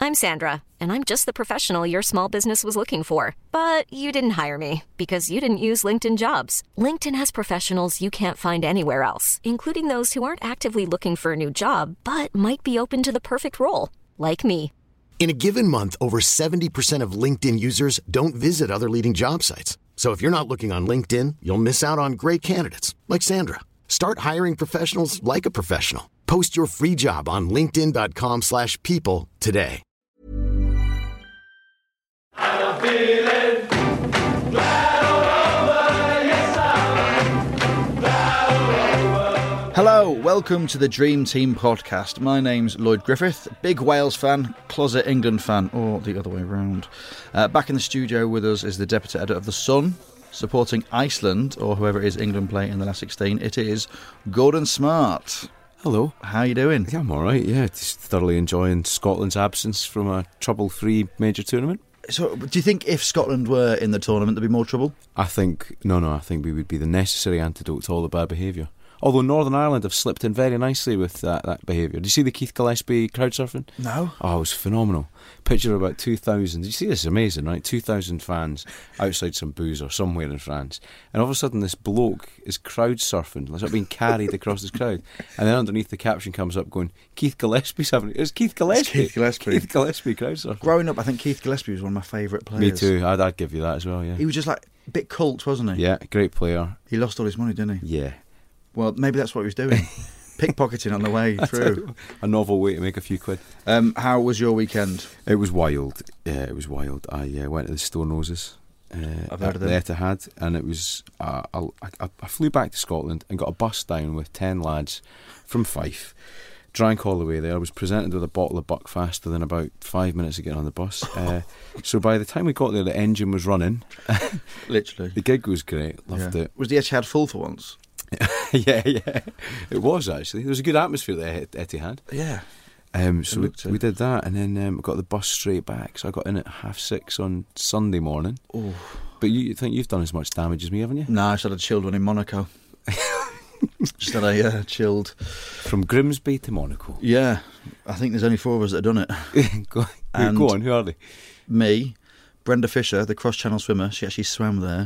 I'm Sandra, and I'm just the professional your small business was looking for. But you didn't hire me because you didn't use LinkedIn Jobs. LinkedIn has professionals you can't find anywhere else, including those who aren't actively looking for a new job, but might be open to the perfect role, like me. In a given month, over 70% of LinkedIn users don't visit other leading job sites. So if you're not looking on LinkedIn, you'll miss out on great candidates like Sandra. Start hiring professionals like a professional. Post your free job on linkedin.com/people today. I'm feeling glad all over, yes I'm glad all over. Hello, welcome to the Dream Team podcast. My name's Lloyd Griffith, big Wales fan, closet England fan, or the other way around. Back in the studio with us is the deputy editor of The Sun, supporting Iceland, or whoever it is England play in the last 16. It is Gordon Smart. Hello. How are you doing? Yeah, I'm alright, yeah. Just thoroughly enjoying Scotland's absence from a trouble-free major tournament. So, do you think if Scotland were in the tournament, there'd be more trouble? I think we would be the necessary antidote to all the bad behaviour. Although Northern Ireland have slipped in very nicely with that behaviour. Did you see the Keith Gillespie crowd surfing? No. Oh, it was phenomenal. Picture of about 2,000. Did you see this? It's amazing, right? 2,000 fans outside some boozer somewhere in France. And all of a sudden this bloke is crowd surfing. Like being carried across this crowd. And then underneath the caption comes up going, Keith Gillespie's having it. It's Keith Gillespie. Keith Gillespie. Keith Gillespie crowd surfing. Growing up, I think Keith Gillespie was one of my favourite players. Me too. I'd give you that as well, yeah. He was just like a bit cult, wasn't he? Yeah, great player. He lost all his money, didn't he? Yeah. Well, maybe that's what he was doing. Pickpocketing on the way through. A novel way to make a few quid. How was your weekend? It was wild. Yeah, it was wild. I went to the Stone Roses I've heard of the them. Etihad, and it was. I flew back to Scotland and got a bus down with 10 lads from Fife. Drank all the way there. I was presented with a bottle of Buckfast within about 5 minutes of getting on the bus. So by the time we got there, the engine was running. Literally. The gig was great. Loved it. Was the Etihad full for once? yeah. It was actually. There was a good atmosphere at Etihad. Yeah. So we did that, and then we got the bus straight back. So I got in at 6:30 on Sunday morning. Oh. But you think you've done as much damage as me, haven't you? No, I just had a chilled one in Monaco. Just had a chilled. From Grimsby to Monaco. Yeah. I think there's only 4 of us that have done it. Go on, who are they? Me, Brenda Fisher, the cross-channel swimmer. She actually swam there.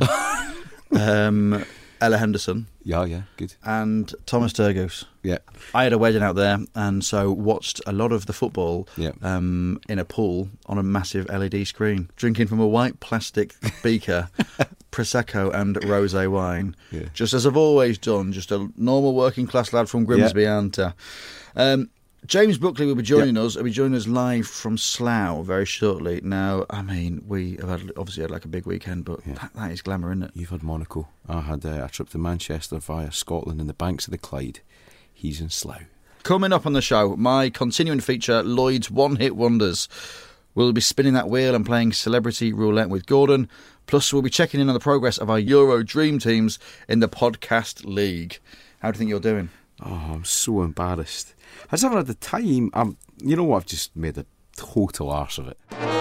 Ella Henderson. Yeah, good. And Thomas Turgos. Yeah. I had a wedding out there, and so watched a lot of the football in a pool on a massive LED screen, drinking from a white plastic beaker, Prosecco and rosé wine, just as I've always done, just a normal working class lad from Grimsby, aren't I? James Buckley will be joining us. He'll be joining us live from Slough very shortly. Now, I mean, we have obviously had like a big weekend, but that is glamour, isn't it? You've had Monaco. I had a trip to Manchester via Scotland and the banks of the Clyde. He's in Slough. Coming up on the show, my continuing feature, Lloyd's One-Hit Wonders. We'll be spinning that wheel and playing Celebrity Roulette with Gordon. Plus, we'll be checking in on the progress of our Euro Dream Teams in the Podcast League. How do you think you're doing? Oh, I'm so embarrassed. I just haven't had the time. You know what? I've just made a total arse of it.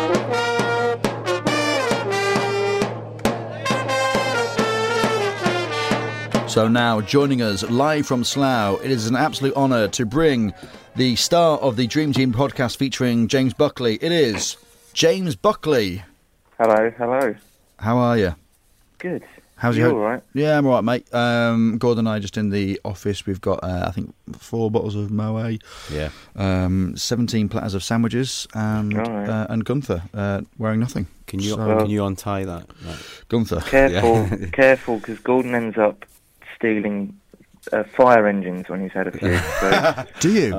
So now, joining us live from Slough, it is an absolute honour to bring the star of the Dream Team podcast featuring James Buckley. It is James Buckley. Hello. How are you? Good. How's you your... all right? Yeah, I'm all right, mate. Gordon and I just in the office. We've got, I think, 4 bottles of Moët. Yeah. 17 platters of sandwiches, and Gunther wearing nothing. Can you untie that? Right. Gunther. Careful, because Gordon ends up stealing fire engines when he's had a few. So. Do you?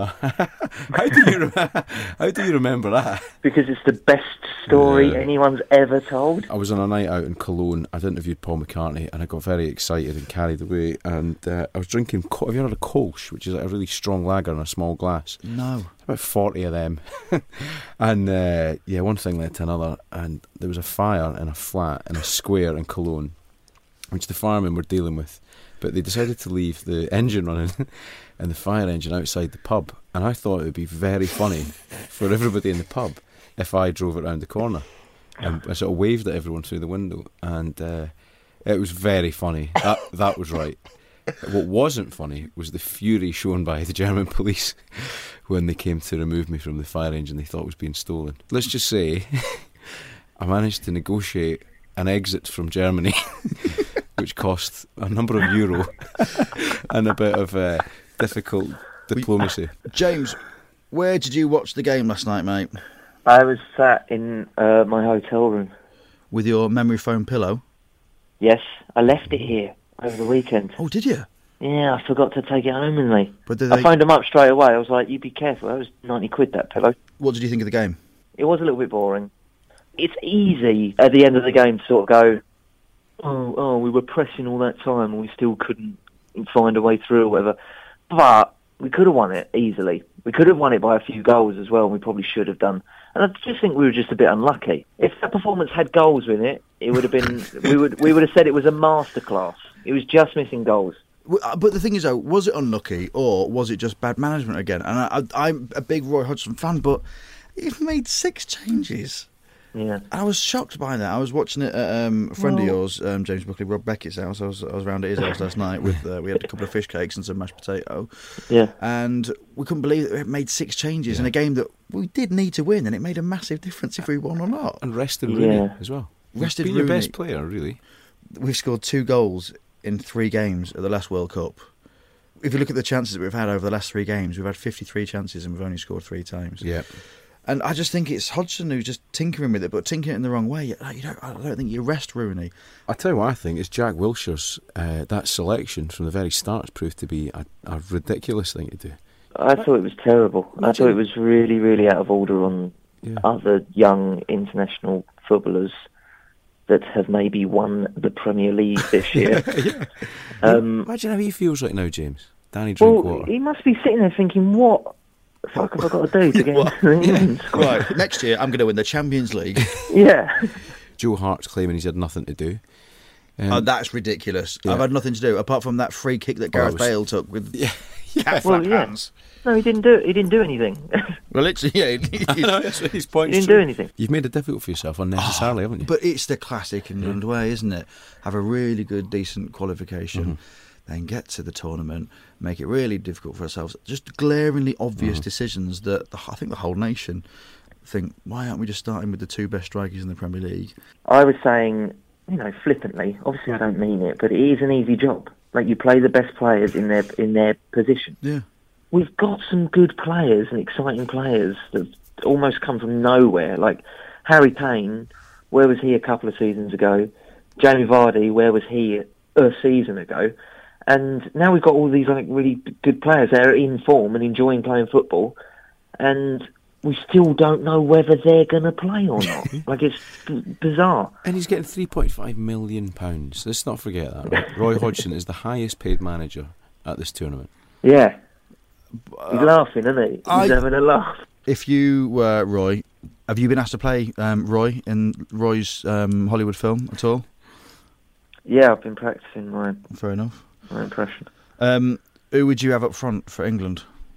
How do you remember that? Because it's the best story anyone's ever told. I was on a night out in Cologne. I'd interviewed Paul McCartney, and I got very excited and carried away. And I was drinking. Have you heard of Kolsch, which is like a really strong lager in a small glass? No. About 40 of them. And one thing led to another, and there was a fire in a flat in a square in Cologne, which the firemen were dealing with. But they decided to leave the engine running and the fire engine outside the pub. And I thought it would be very funny for everybody in the pub if I drove it round the corner. And I sort of waved at everyone through the window. And it was very funny. That was right. What wasn't funny was the fury shown by the German police when they came to remove me from the fire engine they thought was being stolen. Let's just say I managed to negotiate an exit from Germany, which cost a number of euro and a bit of difficult diplomacy. James, where did you watch the game last night, mate? I was sat in my hotel room. With your memory foam pillow? Yes, I left it here over the weekend. Oh, did you? Yeah, I forgot to take it home with me. But did I they... phoned them up straight away. I was like, you be careful. That was 90 quid, that pillow. What did you think of the game? It was a little bit boring. It's easy at the end of the game to sort of go, oh, we were pressing all that time and we still couldn't find a way through or whatever. But we could have won it easily. We could have won it by a few goals as well, and we probably should have done. And I just think we were just a bit unlucky. If that performance had goals in it, it would have been. we would have said it was a masterclass. It was just missing goals. But the thing is, though, was it unlucky or was it just bad management again? And I'm a big Roy Hodgson fan, but he's made 6 changes. Yeah, I was shocked by that. I was watching it at a friend of yours, James Buckley, Rob Beckett's house. I was around at his house last night with we had a couple of fish cakes and some mashed potato. Yeah, and we couldn't believe that it made 6 changes in a game that we did need to win, and it made a massive difference if we won or not. And rested Rooney as well. Rested Rooney. Your best player, really. We've scored 2 goals in 3 games at the last World Cup. If you look at the chances that we've had over the last 3 games, we've had 53 chances and we've only scored 3 times. Yeah. And I just think it's Hodgson who's just tinkering with it, but tinkering it in the wrong way. I don't think you rest Rooney. I tell you what I think is Jack Wilshere's that selection from the very start has proved to be a ridiculous thing to do. I thought it was terrible. I thought it was really, really out of order on other young international footballers that have maybe won the Premier League this year. Imagine how he feels right now, James. Danny Drinkwater. Well, he must be sitting there thinking, what the fuck have I got to do to get into the England squad? Right, next year I'm going to win the Champions League. Yeah. Joe Hart's claiming he's had nothing to do. That's ridiculous. I've had nothing to do apart from that free kick that Gareth Bale took with cat-flap hands. No, he didn't do it. He didn't do anything. Well, literally, yeah. That's what his point. He didn't do anything. You've made it difficult for yourself unnecessarily, haven't you? But it's the classic England way, isn't it? Have a really good, decent qualification, then get to the tournament, make it really difficult for ourselves. Just glaringly obvious decisions that I think the whole nation think, why aren't we just starting with the 2 best strikers in the Premier League? I was saying, flippantly, obviously I don't mean it, but it is an easy job. Like, you play the best players in their position. Yeah. We've got some good players and exciting players that almost come from nowhere. Like Harry Kane, where was he a couple of seasons ago? Jamie Vardy, where was he a season ago? And now we've got all these really good players that are in form and enjoying playing football, and we still don't know whether they're going to play or not. It's bizarre. And he's getting £3.5 million. Let's not forget that. Right? Roy Hodgson is the highest paid manager at this tournament. Yeah. He's laughing, isn't he? He's having a laugh. If you were Roy, have you been asked to play Roy in Roy's Hollywood film at all? Yeah, I've been practising my... Fair enough. My impression. Who would you have up front for England?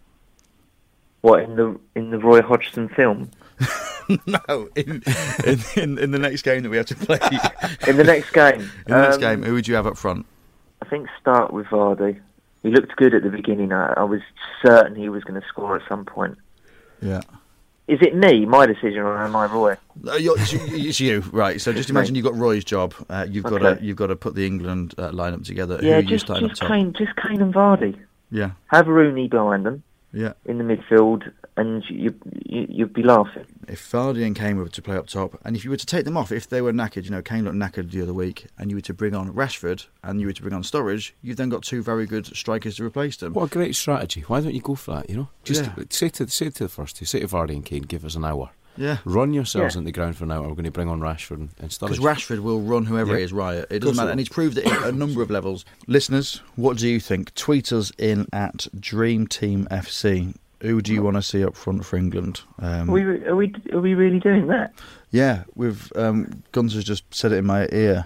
What, in the Roy Hodgson film? No, in the next game that we have to play. In the next game? In the next game, who would you have up front? I think start with Vardy. He looked good at the beginning. I was certain he was going to score at some point. Yeah. Is it me, my decision, or am I Roy? It's you, right? So just imagine you've got Roy's job. You've got to put the England lineup together. Yeah, who just Kane and Vardy. Yeah. Have Rooney behind them. Yeah. In the midfield, and you'd be laughing. If Vardy and Kane were to play up top, and if you were to take them off, if they were knackered, Kane looked knackered the other week, and you were to bring on Rashford and you were to bring on Sturridge, you've then got 2 very good strikers to replace them. What a great strategy! Why don't you go for that? Just say to the first 2, say to Vardy and Kane, give us an hour. Yeah. Run yourselves into the ground for an hour. We're going to bring on Rashford and Sturridge. Because Rashford will run whoever it is riot. It doesn't matter. And he's proved it at a number of levels. Listeners, what do you think? Tweet us in at Dream Team FC. Who do you want to see up front for England? Are we really doing that? Yeah, we've Guns has just said it in my ear.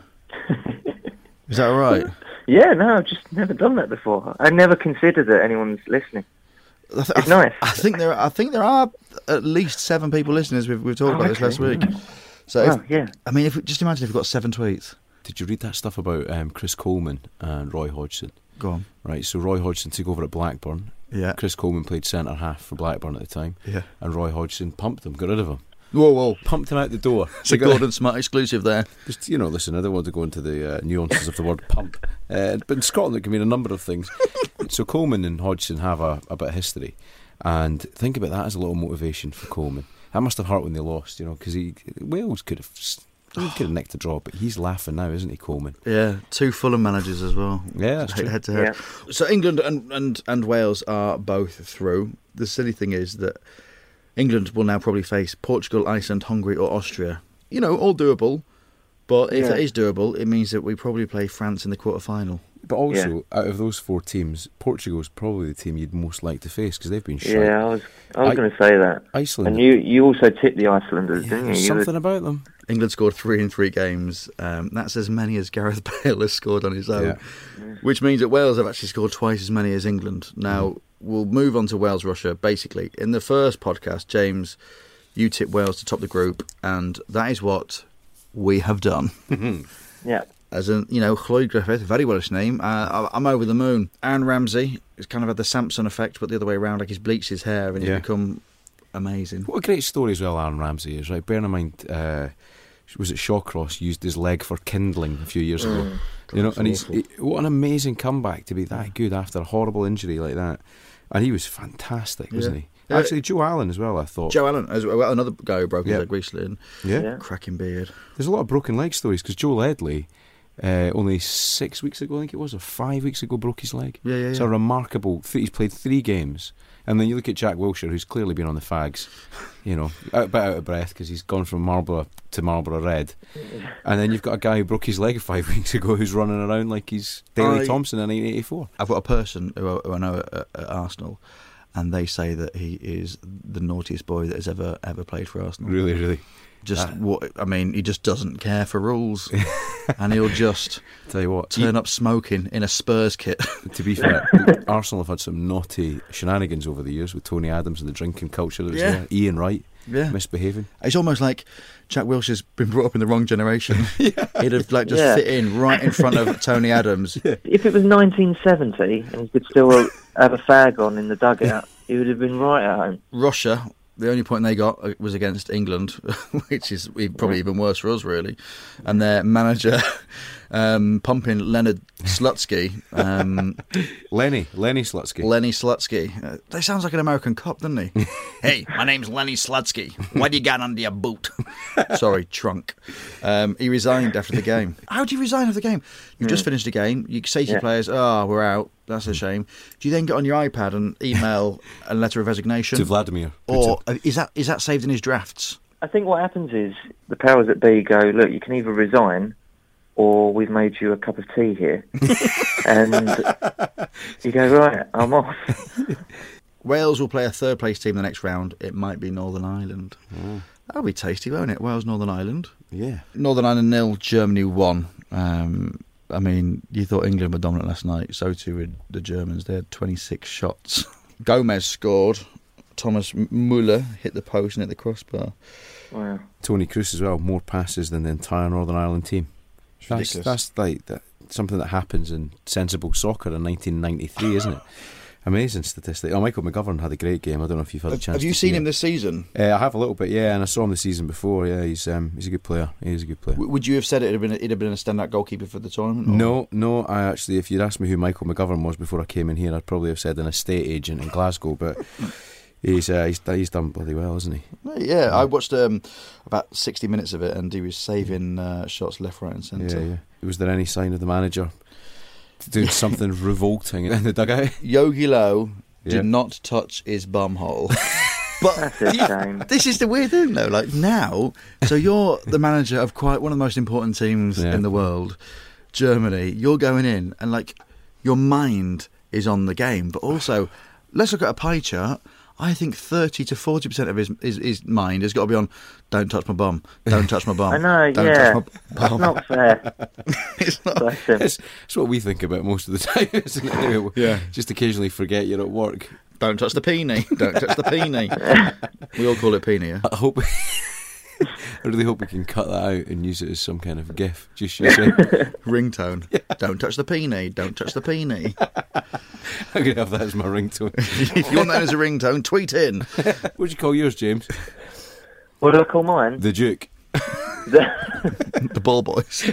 Is that all right? Yeah, no, I've just never done that before. I never considered that anyone's listening. It's nice. I think there are at least 7 people listening. We've talked about this last week. So if just imagine if we've got 7 tweets. Did you read that stuff about Chris Coleman and Roy Hodgson? Go on. Right, so Roy Hodgson took over at Blackburn. Yeah. Chris Coleman played centre half for Blackburn at the time. Yeah. And Roy Hodgson pumped him, got rid of him. Whoa. Pumped him out the door. It's a Gordon Smart exclusive there. Just, listen, I don't want to go into the nuances of the word pump. But in Scotland it can mean a number of things. So Coleman and Hodgson have a bit of history. And think about that as a little motivation for Coleman. That must have hurt when they lost, because Wales could have nicked a draw, but he's laughing now, isn't he, Coleman? Yeah, 2 Fulham managers as well. Yeah, that's true. Head to head. Yeah. So England and Wales are both through. The silly thing is that England will now probably face Portugal, Iceland, Hungary or Austria. All doable. But if it is doable, it means that we probably play France in the quarter-final. But also, out of those 4 teams, Portugal's probably the team you'd most like to face because they've been shite. Yeah, I was going to say that. Iceland. And you also tipped the Icelanders, didn't you? Something about them. England scored 3 in 3 games. That's as many as Gareth Bale has scored on his own. Yeah. Which means that Wales have actually scored twice as many as England. Now, we'll move on to Wales-Russia. Basically, in the first podcast, James, you tipped Wales to top the group, and that is what we have done. Yeah. As in, Lloyd Griffith, very Welsh name. I'm over the moon. Aaron Ramsey has kind of had the Samson effect, but the other way around, like he's bleached his hair and he's become amazing. What a great story as well, Aaron Ramsey is, right? Bearing in mind, was it Shawcross used his leg for kindling a few years ago? And what an amazing comeback to be that good after a horrible injury like that. And he was fantastic, wasn't he? Actually, Joe Allen as well, I thought. Joe Allen, as well, another guy who broke his leg recently. Yeah. Cracking beard. There's a lot of broken leg stories because Joe Ledley, only 6 weeks ago, I think it was, or 5 weeks ago, broke his leg. Yeah. It's a remarkable. He's played 3 games. And then you look at Jack Wilshere, who's clearly been on the fags, a bit out of breath because he's gone from Marlborough to Marlborough Red. And then you've got a guy who broke his leg 5 weeks ago who's running around like he's Daley Thompson in 1984. I've got a person who I know at Arsenal, and they say that he is the naughtiest boy that has ever played for Arsenal. Really? He just doesn't care for rules, and he'll just tell you what, turn up smoking in a Spurs kit. To be fair, Arsenal have had some naughty shenanigans over the years with Tony Adams and the drinking culture that was there. Ian Wright misbehaving. It's almost like Jack Wilshere's been brought up in the wrong generation. He'd have fit in right in front of Tony Adams. If it was 1970 and he could still have a fag on in the dugout, he would have been right at home. Russia. The only point they got was against England, which is probably even worse for us, really. And their manager pumping Leonard Slutsky. Lenny Slutsky. Lenny Slutsky. That sounds like an American cop, doesn't he? Hey, my name's Lenny Slutsky. What do you got under your boot? Sorry, trunk. He resigned after the game. How do you resign after the game? You've just finished the game. You say to your players, we're out. That's a shame. Do you then get on your iPad and email a letter of resignation? To Vladimir Putin. Or is that saved in his drafts? I think what happens is the powers that be go, look, you can either resign or we've made you a cup of tea here. And you go, right, I'm off. Wales will play a third-place team in the next round. It might be Northern Ireland. That'll be tasty, won't it? Wales, Northern Ireland. Yeah. Northern Ireland 0, Germany 1. You thought England were dominant last night. So too with the Germans. They had 26 shots. Gomez scored. Thomas Müller hit the post and hit the crossbar. Wow. Tony Kroos as well. More passes than the entire Northern Ireland team. That's like something that happens in sensible soccer in 1993, isn't it? Amazing statistic. Michael McGovern had a great game. I don't know if you've had a chance. Have you seen him this season? I have a little bit, and I saw him the season before. Yeah, he's a good player. He's a good player. Would you have said it'd have been a standout goalkeeper for the tournament? Or? No. I actually, if you'd asked me who Michael McGovern was before I came in here, I'd probably have said an estate agent in Glasgow. But he's done bloody well, hasn't he? Yeah, I watched about 60 minutes of it, and he was saving shots left, right, and centre. Yeah. Was there any sign of the manager doing something revolting in the dugout? Yogi Low did not touch his bum hole. But that's a shame. This is the weird thing, though. Like now, so you're the manager of quite one of the most important teams in the world, Germany. You're going in, and like your mind is on the game, but also let's look at a pie chart. I think 30 to 40% of his mind has got to be on, don't touch my bum, don't touch my bum. I know, don't touch my That's not fair. It's not. It's what we think about most of the time, isn't it? Yeah. Just occasionally forget you're at work. Don't touch the peenie. Don't touch the peenie. We all call it peenie, yeah? I hope I really hope we can cut that out and use it as some kind of GIF. Just saying. Ringtone. Yeah. Don't touch the peony. Don't touch the peony. I'm going to have that as my ringtone. If you want that as a ringtone, tweet in. What would you call yours, James? What do I call mine? The Duke. The Ball Boys.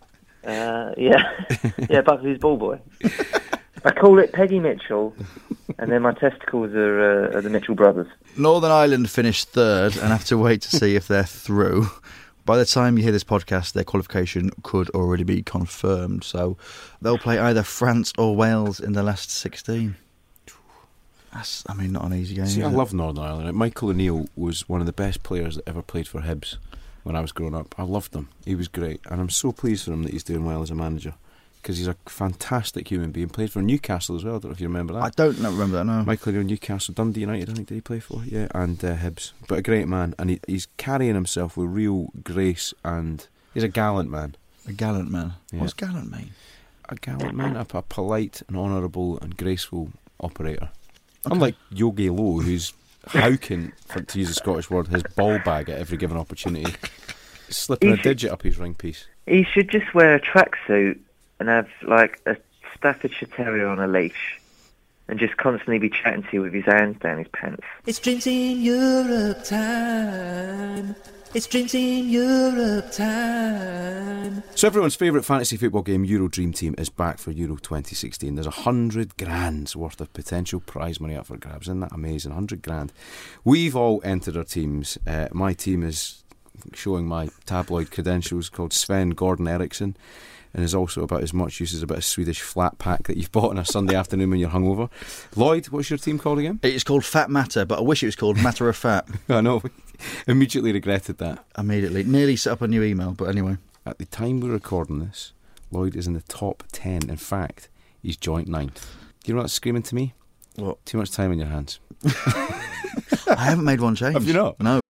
Yeah, Buckley's Ball Boy. I call it Peggy Mitchell, and then my testicles are the Mitchell brothers. Northern Ireland finished third and have to wait to see if they're through. By the time you hear this podcast, their qualification could already be confirmed. So they'll play either France or Wales in the last 16. That's, not an easy game. See, I love Northern Ireland. Michael O'Neill was one of the best players that ever played for Hibs when I was growing up. I loved him. He was great. And I'm so pleased for him that he's doing well as a manager, because he's a fantastic human being. Played for Newcastle as well. I don't know if you remember that. I don't remember that, no. Michael O'Neill, Newcastle, Dundee United, I think, did he play for? Yeah, and Hibs. But a great man. And he's carrying himself with real grace, and he's a gallant man. A gallant man? Yeah. What's gallant mean? A gallant man, a polite and honourable and graceful operator. Okay. Unlike Yogi Low, who's howking, to use a Scottish word, his ball bag at every given opportunity, slipping a digit up his ring piece. He should just wear a tracksuit and have like a Staffordshire Terrier on a leash and just constantly be chatting to you with his hands down his pants. It's Dreams in Europe time. It's Dreams in Europe time. So everyone's favourite fantasy football game, Euro Dream Team, is back for Euro 2016. There's 100 grand's worth of potential prize money up for grabs. Isn't that amazing? 100 grand. We've all entered our teams. My team is showing my tabloid credentials, called Sven Gordon Eriksson, and is also about as much use as a bit of Swedish flat pack that you've bought on a Sunday afternoon when you're hungover. Lloyd, what's your team called again? It's called Fat Matter, but I wish it was called Matter of Fat. I know. Immediately regretted that. Immediately. Nearly set up a new email, but anyway. At the time we're recording this, Lloyd is in the top 10. In fact, he's joint 9th. Do you know what's screaming to me? What? Too much time in your hands. I haven't made one change. Have you not? No.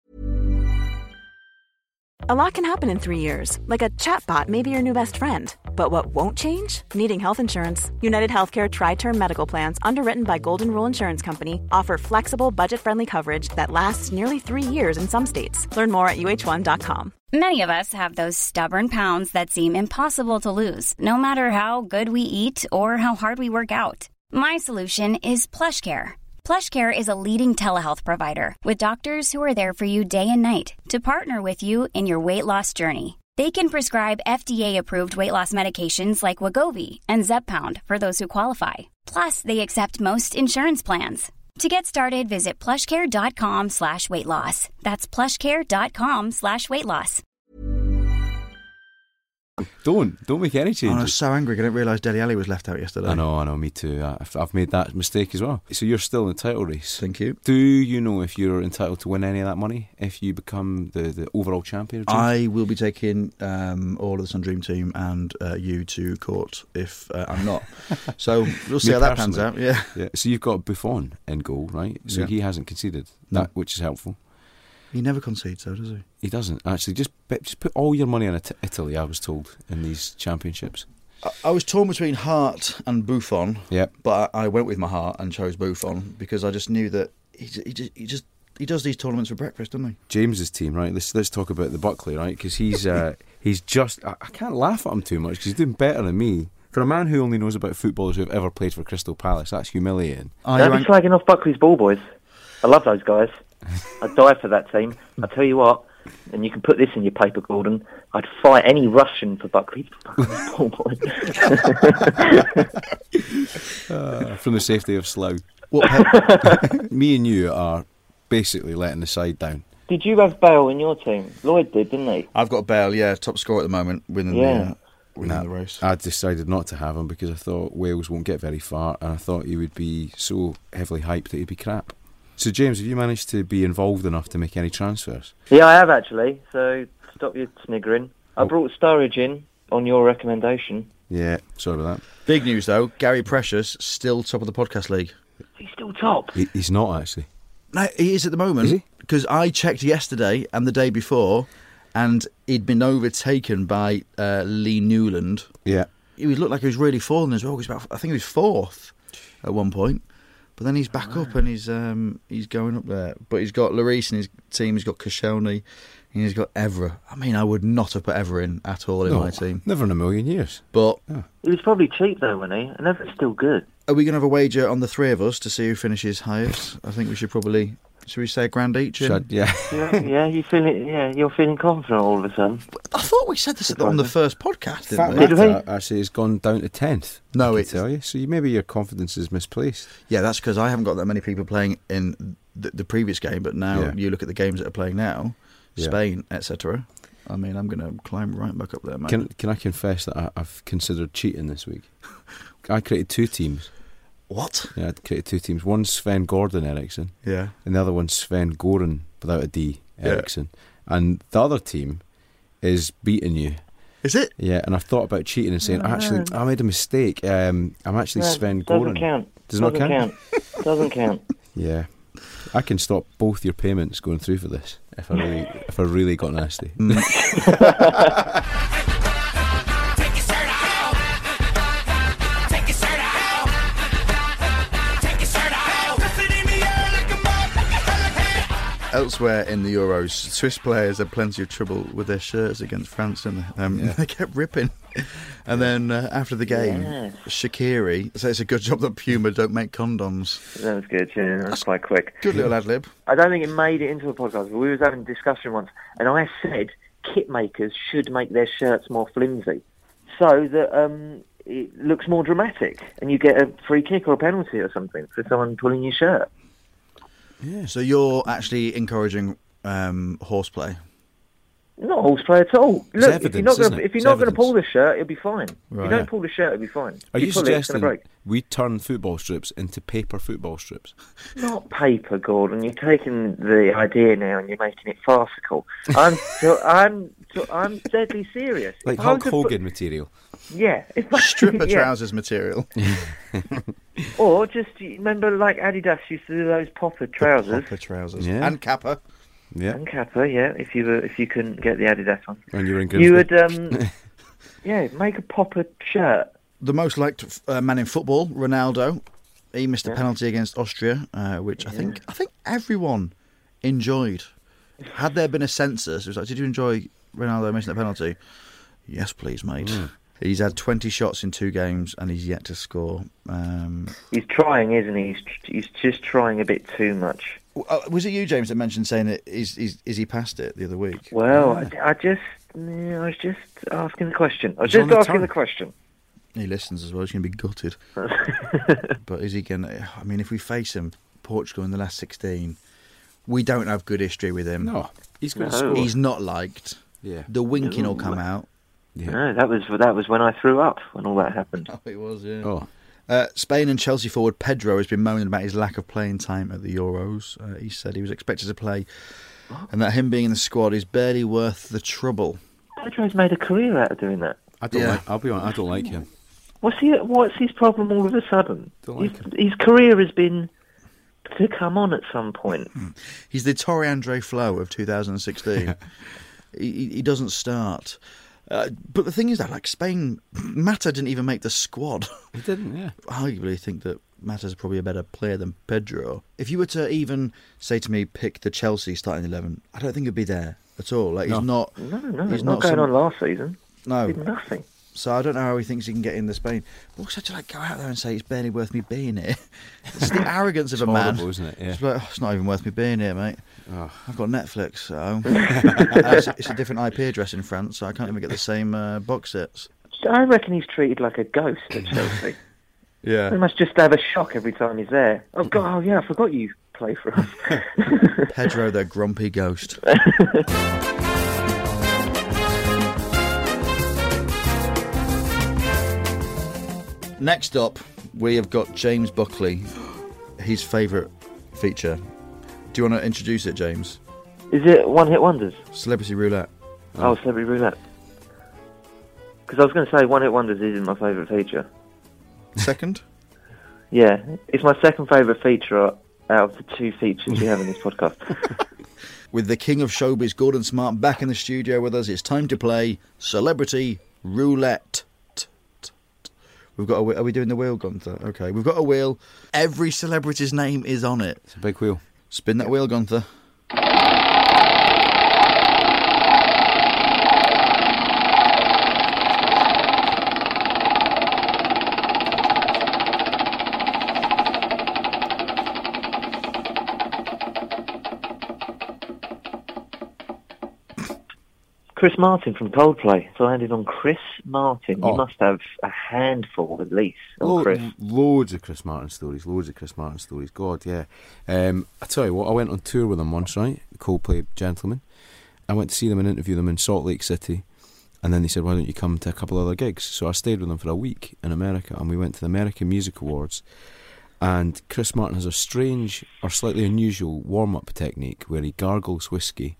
A lot can happen in 3 years, like a chatbot may be your new best friend. But what won't change? Needing health insurance. United Healthcare Tri-Term Medical Plans, underwritten by Golden Rule Insurance Company, offer flexible, budget-friendly coverage that lasts nearly 3 years in some states. Learn more at uh1.com. Many of us have those stubborn pounds that seem impossible to lose, no matter how good we eat or how hard we work out. My solution is PlushCare. PlushCare is a leading telehealth provider with doctors who are there for you day and night to partner with you in your weight loss journey. They can prescribe FDA-approved weight loss medications like Wegovy and Zepbound for those who qualify. Plus, they accept most insurance plans. To get started, visit plushcare.com/weightloss. That's plushcare.com/weightloss. Don't make any changes. I was so angry I didn't realise Dele Alli was left out yesterday. I know, me too. I've made that mistake as well. So you're still in the title race. Thank you. Do you know if you're entitled to win any of that money if you become the overall champion? I will be taking all of the Sun Dream Team and you to court if I'm not. So we'll see how that pans out. Yeah. So you've got Buffon in goal, right? So he hasn't conceded that, which is helpful. He never concedes, though, does he? He doesn't, actually. Just put all your money on Italy, I was told, in these championships. I was torn between Hart and Buffon, but I went with my heart and chose Buffon because I just knew that he does these tournaments for breakfast, doesn't he? James's team, right? Let's talk about the Buckley, right? Because he's just... I can't laugh at him too much because he's doing better than me. For a man who only knows about footballers who have ever played for Crystal Palace, that's humiliating. Don't be slagging off Buckley's Ball Boys. I love those guys. I'd die for that team. I'll tell you what, and you can put this in your paper, Gordon, I'd fight any Russian for Buckley's Ball Boys. From the safety of Slough. Me and you are basically letting the side down. Did you have Bale in your team? Lloyd did, didn't he? I've got Bale, top scorer at the moment, winning the race. I decided not to have him because I thought Wales won't get very far, and I thought he would be so heavily hyped that he'd be crap. So, James, have you managed to be involved enough to make any transfers? Yeah, I have, actually. So, stop your sniggering. I brought Sturridge in on your recommendation. Yeah, sorry about that. Big news, though. Gary Precious, still top of the podcast league. He's still top? He's not, actually. No, he is at the moment. Is he? Because I checked yesterday and the day before, and he'd been overtaken by Lee Newland. Yeah. He looked like he was really falling as well. I think he was fourth at one point. But then he's back up and he's going up there. But he's got Lloris in his team. He's got Koscielny. He's got Evra. I mean, I would not have put Evra in at all in my team. Never in a million years. But He was probably cheap though, wasn't he? And Everett's still good. are we going to have a wager on the three of us to see who finishes highest? I think we should probably... Should we say a grand each? Yeah. Yeah, you're feeling confident all of a sudden. I thought we said this on the first podcast, didn't Fat we? Did we? Matter actually has gone down to 10th. No, I it's... can tell you. So maybe your confidence is misplaced. Yeah, that's because I haven't got that many people playing in the previous game, but now you look at the games that are playing now, Spain, etc. I mean, I'm going to climb right back up there, mate. Can I confess that I've considered cheating this week? I created 2 teams. What? Yeah, I created 2 teams. One's Sven Gordon Eriksson. Yeah. And the other one's Sven Goran, without a D, Eriksson. Yeah. And the other team is beating you. Is it? Yeah, and I've thought about cheating and saying, actually, I made a mistake. I'm actually Sven Goran. Doesn't count. Does it not count? Doesn't count. Yeah. I can stop both your payments going through for this if I really got nasty. Elsewhere in the Euros, Swiss players had plenty of trouble with their shirts against France, and they kept ripping. And then after the game, Shaqiri said it's a good job that Puma don't make condoms. That was good, yeah. That's quite quick. Good little ad lib. I don't think it made it into a podcast, but we was having a discussion once, and I said kit makers should make their shirts more flimsy so that it looks more dramatic, and you get a free kick or a penalty or something for someone pulling your shirt. Yeah. So you're actually encouraging horseplay? Not horseplay at all. Look, evidence, if you're not going to pull the shirt, it'll be fine. Right. If you don't pull the shirt, it'll be fine. Are you pull it, it's suggesting gonna break. we turn football strips into paper football strips? Not paper, Gordon. You're taking the idea now and you're making it farcical. I'm deadly serious. Like If I was Hulk to Hogan material? Yeah. Stripper trousers material. Or just, remember like Adidas used to do those popper trousers. Popper trousers. Yeah. And Kappa. Yeah. And Kappa, yeah, if you couldn't get the Adidas one. When you were in You Grimsby. would, make a popper shirt. The most liked man in football, Ronaldo. He missed a penalty against Austria, which I think everyone enjoyed. Had there been a census, it was like, did you enjoy Ronaldo missing a penalty? Yes, please, mate. He's had 20 shots in 2 games and he's yet to score. He's trying, isn't he? He's just trying a bit too much. Was it you, James, that mentioned saying that is he past it the other week? Well, I was just asking the question. The question. He listens as well. He's going to be gutted. But is he going to... I mean, if we face him, Portugal in the last 16, we don't have good history with him. No, he's going to score. He's not liked. Yeah. The winking will come out. Yeah. No, that was when I threw up, when all that happened. Oh, it was, yeah. Oh. Spain and Chelsea forward Pedro has been moaning about his lack of playing time at the Euros. He said he was expected to play and that him being in the squad is barely worth the trouble. Pedro's made a career out of doing that. I'll be honest, I don't like him. What's his problem all of a sudden? Don't like him. His career has been to come on at some point. He's the Torre Andre Flo of 2016. he doesn't start. But the thing is that, like, Spain, Mata didn't even make the squad. He didn't, yeah. I really think that Mata's probably a better player than Pedro. If you were to even say to me, pick the Chelsea starting 11, I don't think he'd be there at all. Like, No. he's not. He's not going on last season. No, He did nothing. So I don't know how he thinks he can get into Spain. But also to go out there and say it's barely worth me being here. It's the arrogance of a man. Horrible, isn't it? Yeah. It's like, it's not even worth me being here, mate. Oh. I've got Netflix, so it's a different IP address in France, so I can't even get the same box sets. I reckon he's treated like a ghost at Chelsea. He Yeah. must just have a shock every time he's there. Oh, God, oh, yeah, I forgot you play for us. Pedro, the grumpy ghost. Next up, we have got James Buckley, his favourite feature. Do you want to introduce it, James? Is it One Hit Wonders? Celebrity Roulette. Oh, Celebrity Roulette. Because I was going to say One Hit Wonders isn't my favourite feature. Second? Yeah, it's my second favourite feature out of the 2 features we have in this podcast. With the king of showbiz, Gordon Smart, back in the studio with us, it's time to play Celebrity Roulette. We've got are we doing the wheel, Gunther? Okay, we've got a wheel. Every celebrity's name is on it. It's a big wheel. Spin that wheel, Gunther. Chris Martin from Coldplay. So I landed on Chris Martin. You must have a handful at least on Chris. Loads of Chris Martin stories. God, yeah. I tell you what, I went on tour with them once, right? The Coldplay gentlemen. I went to see them and interview them in Salt Lake City. And then they said, why don't you come to a couple other gigs? So I stayed with them for a week in America, and we went to the American Music Awards. And Chris Martin has a strange or slightly unusual warm-up technique where he gargles whiskey,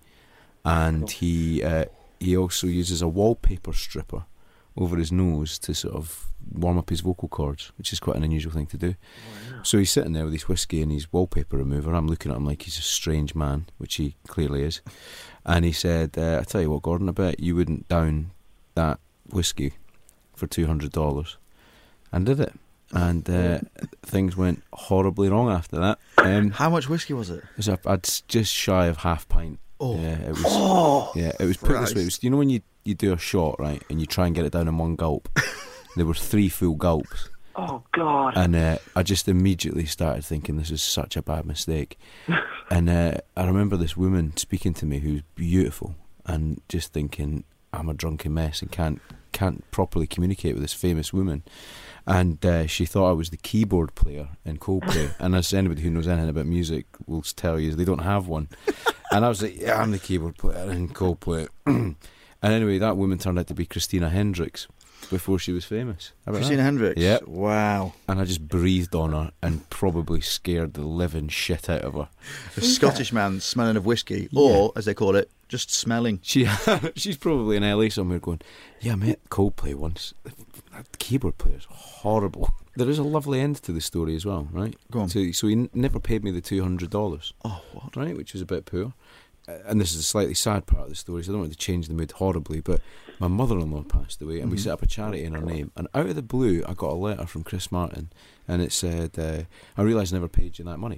and he also uses a wallpaper stripper over his nose to sort of warm up his vocal cords, which is quite an unusual thing to do. Wow. So he's sitting there with his whiskey and his wallpaper remover. I'm looking at him like he's a strange man, which he clearly is. And he said, I tell you what, Gordon, I bet you wouldn't down that whiskey for $200. And did it. And things went horribly wrong after that. How much whiskey was it? I'd just shy of half pint. Oh, yeah, it was. Yeah, it was put this way. It was, you know when you do a shot, right, and you try and get it down in one gulp. There were 3 full gulps. Oh God! And I just immediately started thinking this is such a bad mistake. And I remember this woman speaking to me who's beautiful, and just thinking I'm a drunken mess and can't properly communicate with this famous woman. And she thought I was the keyboard player in Coldplay. And as anybody who knows anything about music will tell you, they don't have one. And I was like, yeah, I'm the keyboard player in Coldplay. And anyway, that woman turned out to be Christina Hendricks before she was famous. Christina Hendricks? Yeah. Wow. And I just breathed on her and probably scared the living shit out of her. A Scottish man smelling of whiskey, or, as they call it, just smelling. She's probably in LA somewhere going, yeah, I met Coldplay once. That keyboard player's horrible. There is a lovely end to the story as well, right? Go on. So he never paid me the $200. Oh, what? Right, which was a bit poor. And this is a slightly sad part of the story, so I don't want to change the mood horribly, but my mother-in-law passed away, and we set up a charity in her name. And out of the blue, I got a letter from Chris Martin, and it said, I realise I never paid you that money.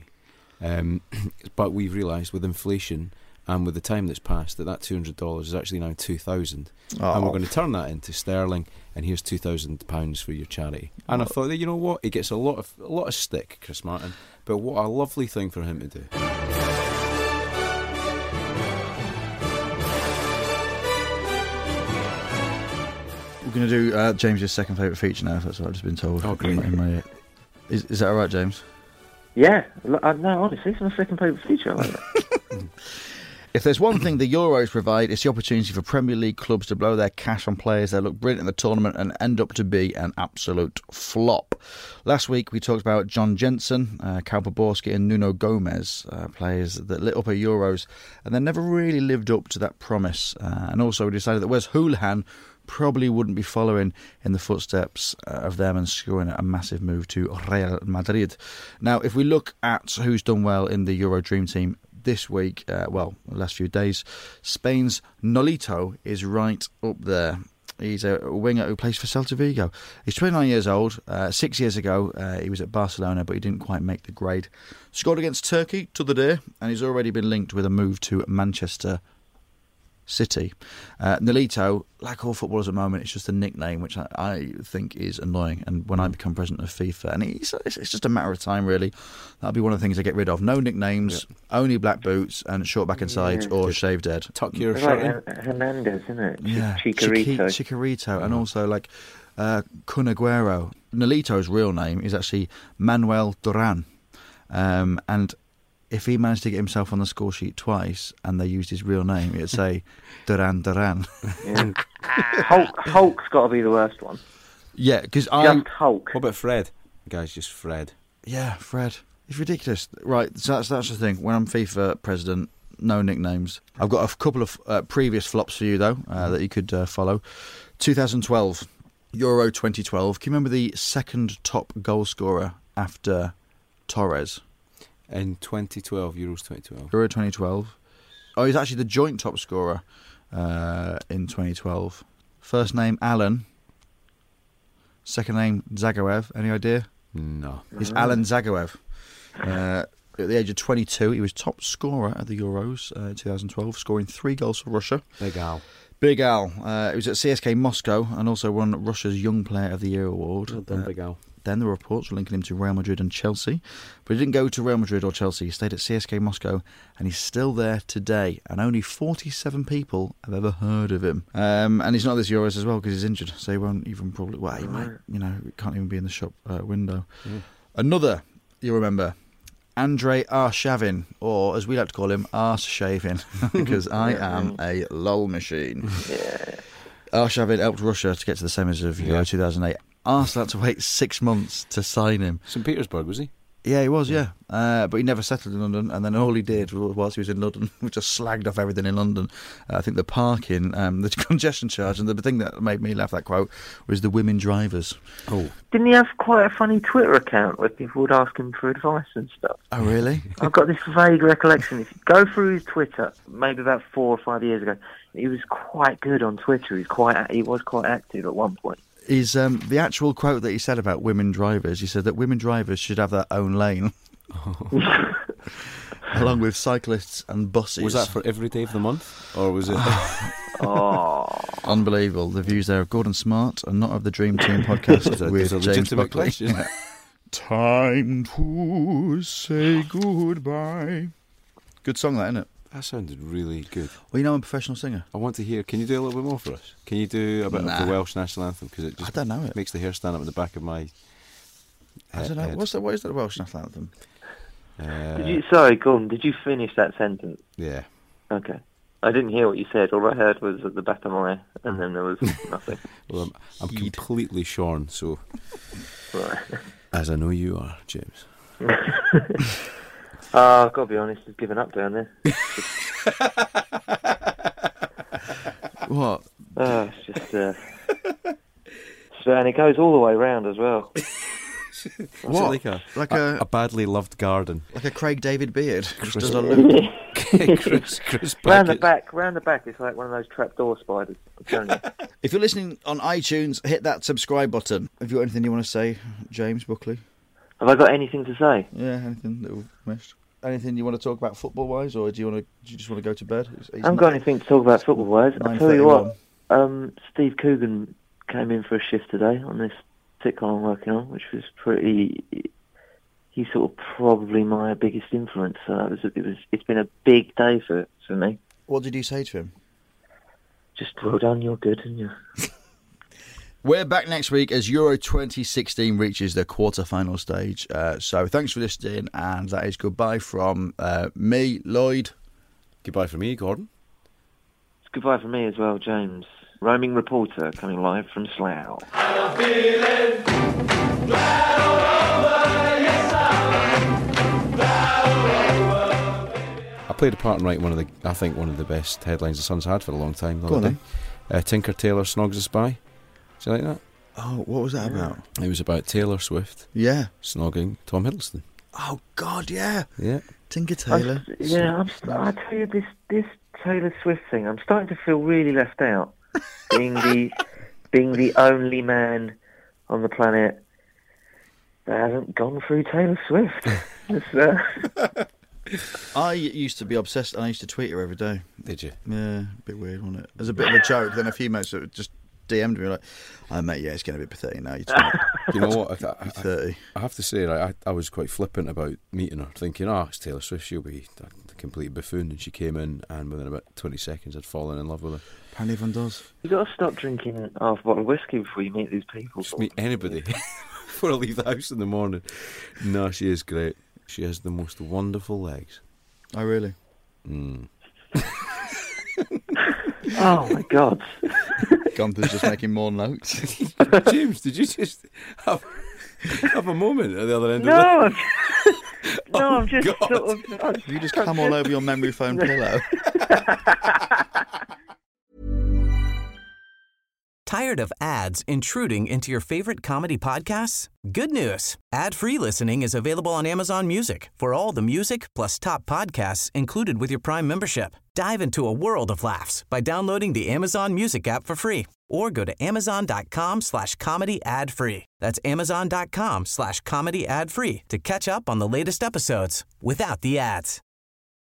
But we've realised with inflation and with the time that's passed that $200 is actually now $2,000, and we're going to turn that into sterling, and here's £2,000 for your charity. And I thought that, you know what, he gets a lot of stick, Chris Martin, but what a lovely thing for him to do. We're going to do James's second favourite feature now, if that's what I've just been told. Oh, great. Is that all right, James? Yeah. No, honestly, it's my second favourite feature. I like that. If there's one thing the Euros provide, it's the opportunity for Premier League clubs to blow their cash on players that look brilliant in the tournament and end up to be an absolute flop. Last week we talked about John Jensen, Cal Poborski and Nuno Gomez, players that lit up at Euros and then never really lived up to that promise. And also we decided that Wes Hoolahan probably wouldn't be following in the footsteps of them and scoring a massive move to Real Madrid. Now, if we look at who's done well in the Euro Dream Team this week, the last few days, Spain's Nolito is right up there. He's a winger who plays for Celta Vigo. He's 29 years old. 6 years ago, he was at Barcelona, but he didn't quite make the grade. Scored against Turkey to the day, and he's already been linked with a move to Manchester City. Nolito, like all footballers at the moment, it's just a nickname, which I think is annoying. And when I become president of FIFA, and it's just a matter of time, really. That'll be one of the things I get rid of. No nicknames, only black boots and short back and sides, or shaved head. Tuck your shirt in. Hernandez, isn't it? Yeah, Chicharito. Chicharito, and also like Kun Aguero. Nolito's real name is actually Manuel Duran, and if he managed to get himself on the score sheet twice and they used his real name, it'd say Duran. Yeah. Hulk's got to be the worst one. Yeah, because Just Hulk. What about Fred? The guy's just Fred. Yeah, Fred. It's ridiculous. Right, so that's the thing. When I'm FIFA president, no nicknames. I've got a couple of previous flops for you, though, that you could follow. 2012, Euro 2012. Can you remember the second top goal scorer after Torres? In 2012, Euros 2012. Euro 2012. Oh, he's actually the joint top scorer in 2012. First name, Alan. Second name, Zagoev. Any idea? No. It's Alan Zagoev. At the age of 22, he was top scorer at the Euros in 2012, scoring 3 goals for Russia. Big Al. Big Al. He was at CSKA Moscow and also won Russia's Young Player of the Year award. Well done, Big Al. Then there were reports linking him to Real Madrid and Chelsea. But he didn't go to Real Madrid or Chelsea. He stayed at CSKA Moscow, and he's still there today. And only 47 people have ever heard of him. And he's not this Euros as well because he's injured. So he won't even probably... Well, he might, can't even be in the shop window. Another, you remember... Andrei Arshavin, or as we like to call him, Arse-shaving, because I am a lol machine. Yeah. Arshavin helped Russia to get to the semis of Euro 2008. Arsenal had to wait 6 months to sign him. St. Petersburg, was he? Yeah, he was, yeah. But he never settled in London, and then all he did whilst he was in London was just slagged off everything in London. I think the parking, the congestion charge, and the thing that made me laugh, that quote, was the women drivers. Oh. Didn't he have quite a funny Twitter account where people would ask him for advice and stuff? Oh, really? I've got this vague recollection. If you go through his Twitter, maybe about 4 or 5 years ago, he was quite good on Twitter. He was quite active at one point. Is the actual quote that he said about women drivers, he said that women drivers should have their own lane. Along with cyclists and buses. Was that for every day of the month? Or was it... Unbelievable. The views there of Gordon Smart and not of the Dream Team podcast with James Buckley. Time to say goodbye. Good song, that, isn't it? That sounded really good. Well, I'm a professional singer. I want to hear... Can you do a little bit more for us? Can you do a bit of the Welsh national anthem? Because it just I don't know it. Makes the hair stand up at the back of my I don't know. head. What is that Welsh national anthem? Sorry, Gordon, did you finish that sentence? Yeah. Okay. I didn't hear what you said. All I heard was at the back of my... And then there was nothing. Well, I'm completely shorn, so... Right. As I know you are, James. I've got to be honest, I've given up down there. What? It's just... and it goes all the way round as well. What? Like a badly loved garden. Like a Craig David beard. Just does a loop. Chris round the back, it's like one of those trapdoor spiders. I'm telling you. If you're listening on iTunes, hit that subscribe button. Have you got anything you want to say, James Buckley? Have I got anything to say? Yeah, anything that we've missed? Anything you want to talk about football-wise, or do you just want to go to bed? I haven't got anything to talk about football-wise. I'll tell you what, Steve Coogan came in for a shift today on this sitcom I'm working on, which was pretty... He's sort of probably my biggest influence. So it's been a big day for me. What did you say to him? Just, well done, you're good, and you're... We're back next week as Euro 2016 reaches the quarter-final stage. So thanks for listening, and that is goodbye from me, Lloyd. Goodbye from me, Gordon. It's goodbye from me as well, James. Roaming reporter coming live from Slough. I played a part in writing one of the best headlines the Sun's had for a long time. Go on then. Tinker Tailor Snogs a Spy. Do you like that? Oh, what was that about? It was about Taylor Swift. Yeah. Snogging Tom Hiddleston. Oh, God, yeah. Yeah. Tinker Tailor. I tell you, this Taylor Swift thing, I'm starting to feel really left out. being the only man on the planet that hasn't gone through Taylor Swift. I used to be obsessed, and I used to tweet her every day. Did you? Yeah, a bit weird, wasn't it? As a bit of a joke, then a few mates just DM'd me like, "Oh mate, yeah, it's getting a bit pathetic now. You know what? You're 30. I have to say, I was quite flippant about meeting her, thinking, it's Taylor Swift, she'll be a complete buffoon. And she came in, and within about 20 seconds, I'd fallen in love with her. Apparently everyone does. You've got to stop drinking half a bottle of whiskey before you meet these people. Just meet anybody before I leave the house in the morning. No, she is great. She has the most wonderful legs. Oh, really? Mm. Oh, my God. Gunther's just making more notes. James, did you just have a moment at the other end of that? I'm just God. sort of... You just come all over your memory foam pillow. Tired of ads intruding into your favorite comedy podcasts? Good news. Ad-free listening is available on Amazon Music for all the music plus top podcasts included with your Prime membership. Dive into a world of laughs by downloading the Amazon Music app for free or go to amazon.com/comedy ad-free. That's amazon.com/comedy ad-free to catch up on the latest episodes without the ads.